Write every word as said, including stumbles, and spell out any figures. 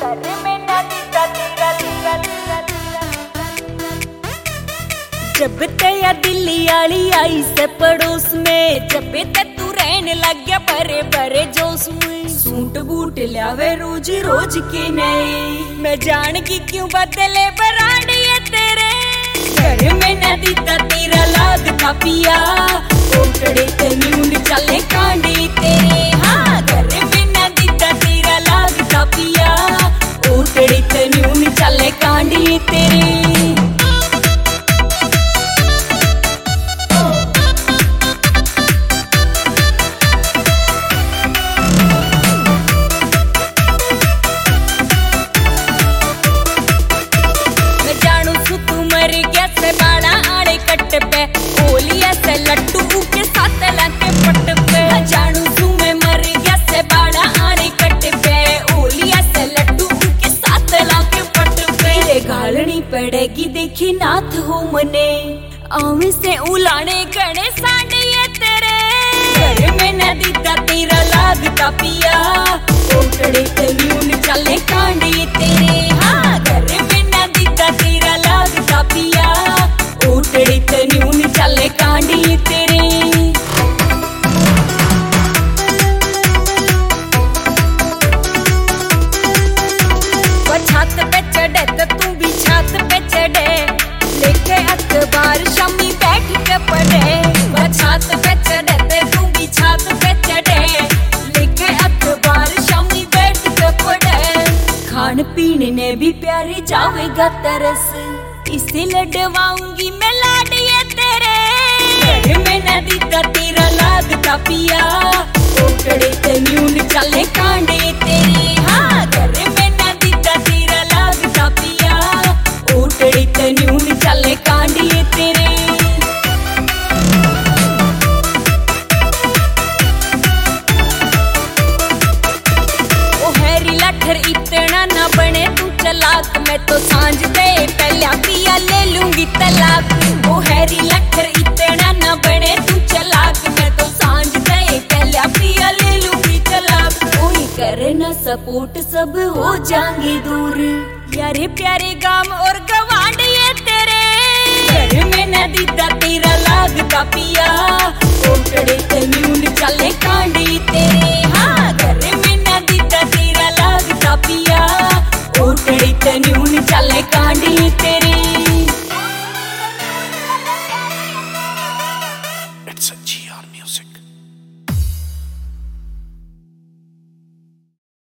जब तेरा दिल्ली आली आई से पड़ोस में, जब ते तू रहने लग गया बरे बरे जोश में। सूट बूट लियावे रोज रोज के नए, मैं जान की क्यों बदले बरांड ये तेरे। घर में न दीता तेरा लागता पिया, ओटड़े ते न्यून चले कांडे तेरे। हाँ घर में न दीता तेरा लागता पिया, ओटड़े ते न्यून चले कांडे तेरे। लट्टू के साथ लाके पट पे जानू तू मैं मर गया से बाड़ा आने कट पे। ओलिया से लट्टू के साथ लाके पट पे, रे गालनी पड़ेगी देखी नाथ हो मने, आवे से उलाने गणे सांडे ये तेरे। घर में न दीता तेरा लागता पिया, ओटड़े ते न्यून चले कांडे तेरे। हाँ घर में न दीता तेरा लागता पिया, ओटड़े ते न्यून चले कांडे तेरे। वो छत पे चढ़े तो तू भी छत पे चढ़े, लेके अखबार शामी बैठ के पढ़े। वो छत पे चढ़े तो तू भी छत पे चढ़े, लेके अखबार शामी बैठ के पढ़े। खान पीने ने भी प्यारे जावेगा तरस, इसे लडवाऊंगी मैं लाड ये तेरे। घर में न दीता तेरा लागता पिया, ओटड़े ते न्यून चले कांडे तेरे। हाँ घर में न दीता तेरा लागता पिया, ओटड़े ते न्यून चले कांडे तेरे। ओ हैरी लठर इतना ना बने तू चलाक, मैं तो सांझ दे पहला पिया ले लूंगी तलाक। ओ हैरी लठर इतना ना बने तू चलाक, मैं तो सांझ दे पहला पिया ले लूंगी तलाक। कोई करे ना सपोर्ट सब हो जाएंगे दूर, यारे प्यारे गाम और गवांड ये तेरे। घर में न दीता तेरा लागता पिया, ओटड़े ते न्यून चले कांडे तेरे। हाँ